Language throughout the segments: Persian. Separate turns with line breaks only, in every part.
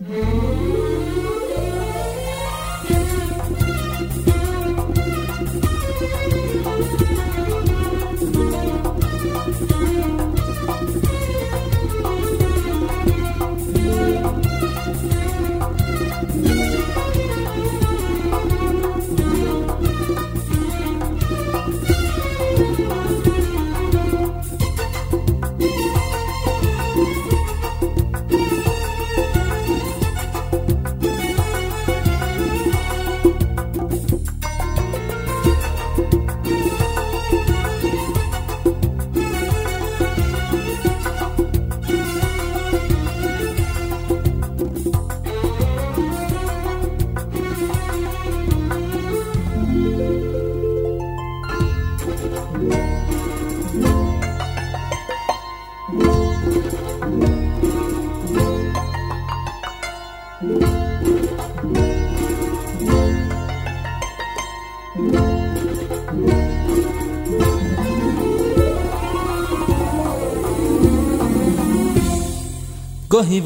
گاهی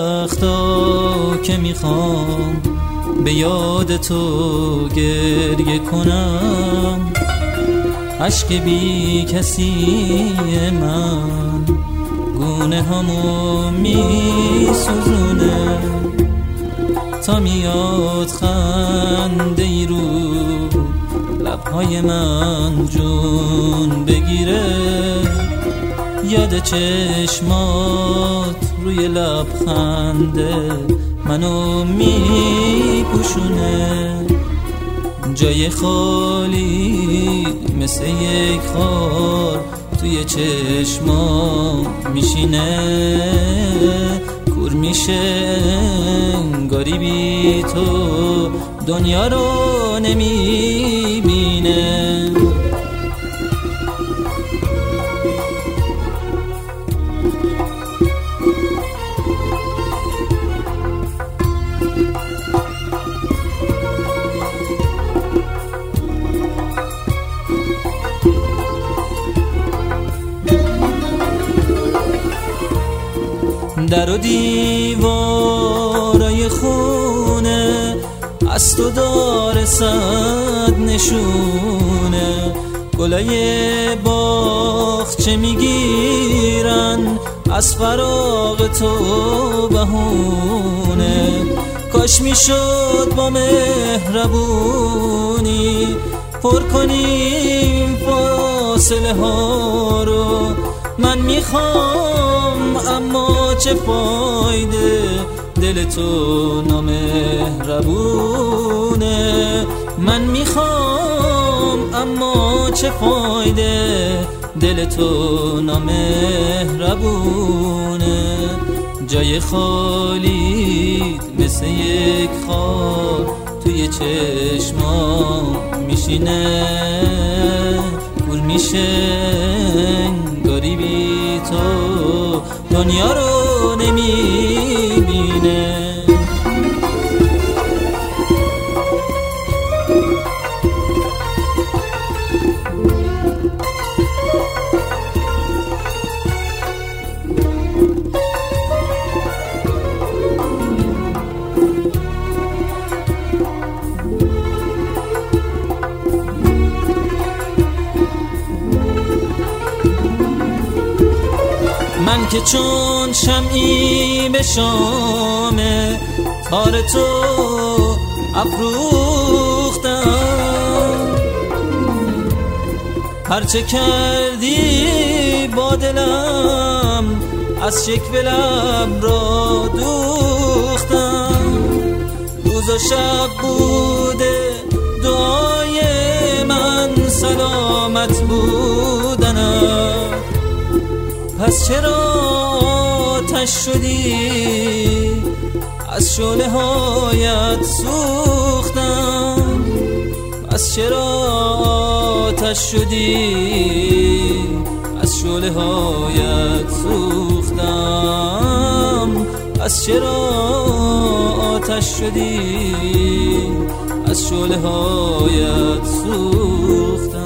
وقتا که میخوام به یاد تو گریه کنم، عشق بی کسی من گونه همو میسوزونه، تا میاد خنده ای رو لبهای من جون بگیره، یاد چشمات روی لبخنده منو میپوشونه، جای خالی مثل یک خار توی چشمام میشینه، کور میشه انگاری بی تو دنیا رو نمیبینه. در و دیوارای خونه از تو داره صد نشونه، گلای باغچه میگیرن از فراق تو بهونه، کاش میشد با مهربونی پر کنیم فاصله ها رو، من میخوام اما چه فایده، دل تو نامهربونه، من میخوام اما چه فایده، دل تو نامهربونه، جای خالیت مثل یک خار توی چشمام میشینه، کور میشه انگاری بی تو دنیا رو نمیبینه. من که چون شمعی به شام تار تو افروختم، هرچه کردی با دلم از شکوه لب را دوختم، روز و شب بوده دعای من سلامت بودنم، پس چرا آتش شدی از شعله هایت سوختم، پس چرا آتش شدی از شعله هایت سوختم، پس چرا آتش شدی از شعله هایت سوختم.